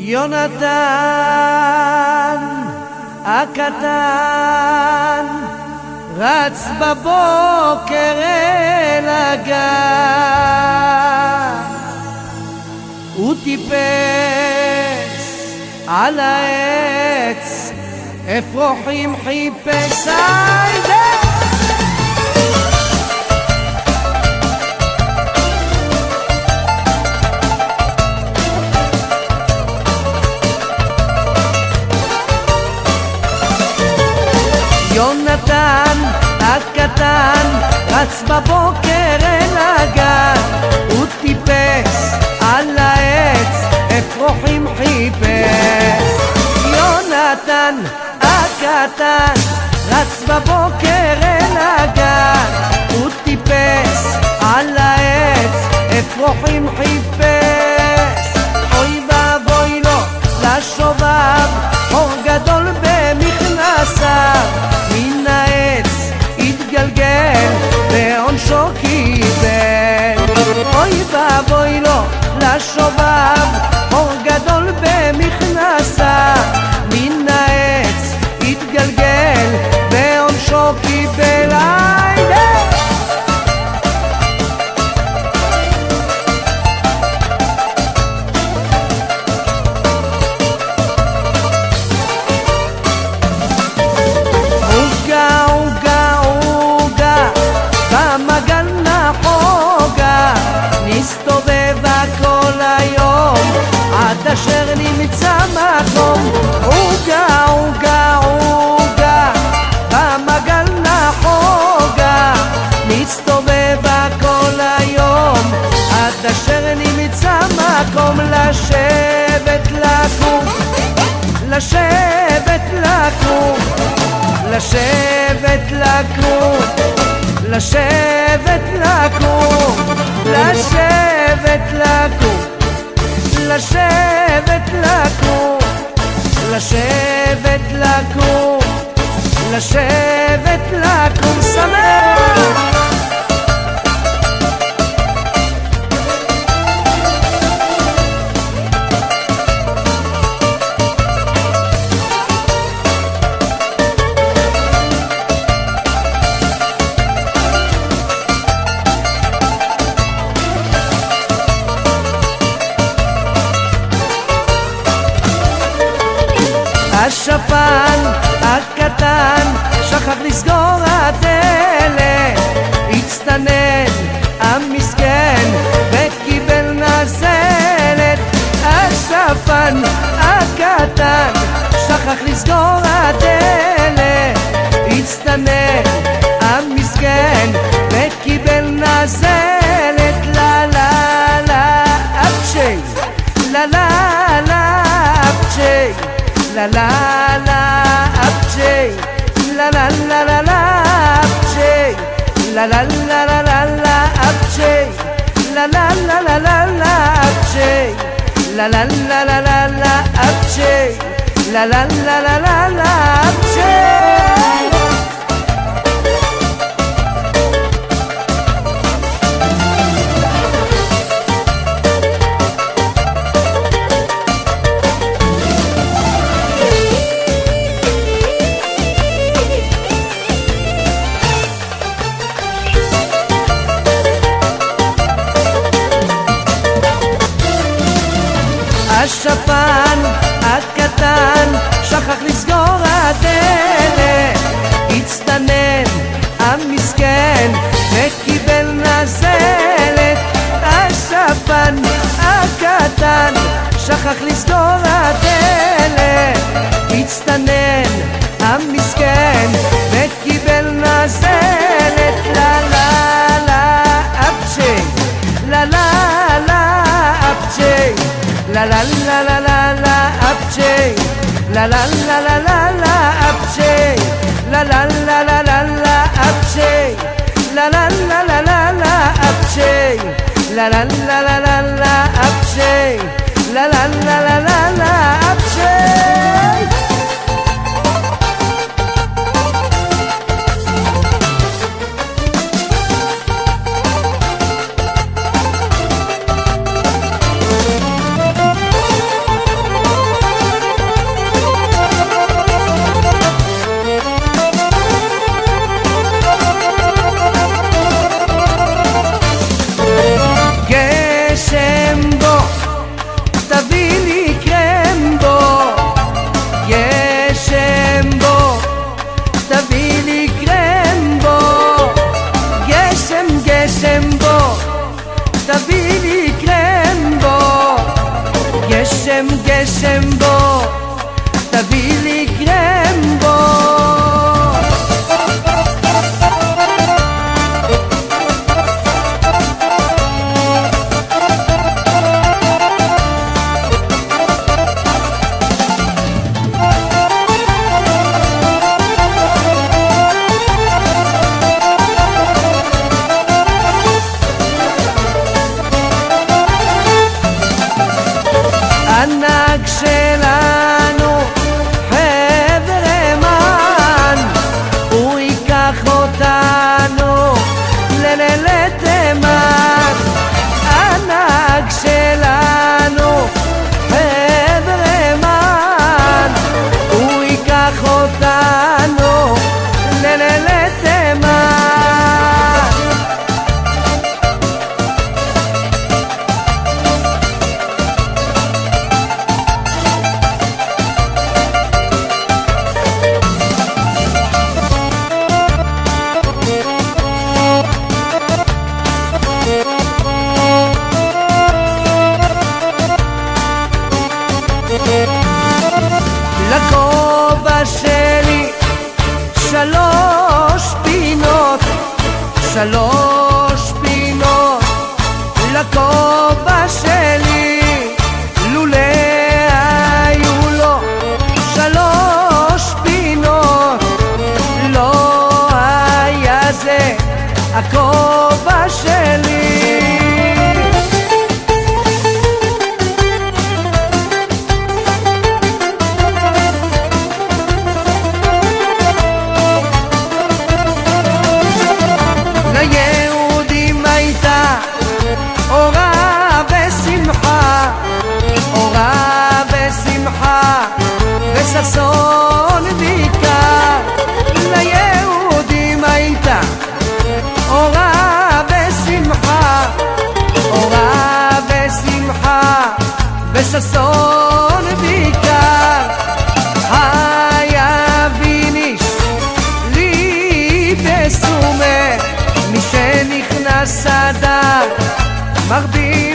יונתן הקטן רץ בבוקר אל הגן, הוא טיפס על העץ, אפרוחים חיפש יונתן הקטן רץ בבוקר אל הגן, הוא טיפס על העץ, אפרוחים חיפש. יונתן הקטן רץ בבוקר אל הגן, הוא טיפס על העץ, אפרוחים חיפש. אוי ואבוי לו לשובב, אור גדול במכנסיו, מן העץ התגלגל ועונשו קיבל. אוי ואבוי לו לשובב, אור גדול במכנסיו, מן העץ התגלגל ועונשו קיבל. הסתובבה כל היום עד אשר נמצא מקום, עוגה עוגה עוגה במגל נחוגה. מסתובבה כל היום עד אשר נמצא מקום, לשבת לקום, לשבת לקום, לשבת לקום, לשבת לקום, לשבת לקום, לשבת לקום, לשבת לקום, לשבת לקום. שמח השפן הקטן שכח לסגור הדלת, הצטנן המסכן וקיבל נזלת. השפן הקטן שכח לסגור הדלת, הצטנן המסכן וקיבל נזלת. לה לה לה אפצ'י, לה לה לה אפצ'י, la la la apche, la la la la la apche, la la la la la la apche, la la la la la la apche, la la la la la la apche, la la la la la la apche. השפן הקטן שכח לסגור הדלת, הצטנן המסכן וקיבל נזלת. השפן הקטן שכח לסגור הדלת, הצטנן המסכן וקיבל נזלת. לה לה לה אפצ'י, לה לה לה אפצ'י, la la la la la la apche, la la la la la la apche, la la la la la la apche, la la la la la la apche, la la la la la la apche, la la la la la la apche. הכובע שלי, לולא היו לו 3 פינות, לא היה זה הכובע שלי. ליהודים הייתה אורה ושמחה, אורה ושמחה וששון ויקר. ליהודים הייתה אורה ושמחה, אורה ושמחה וששון ויקר. היה ויניש לי בסומה, משנכנס אדר מרבים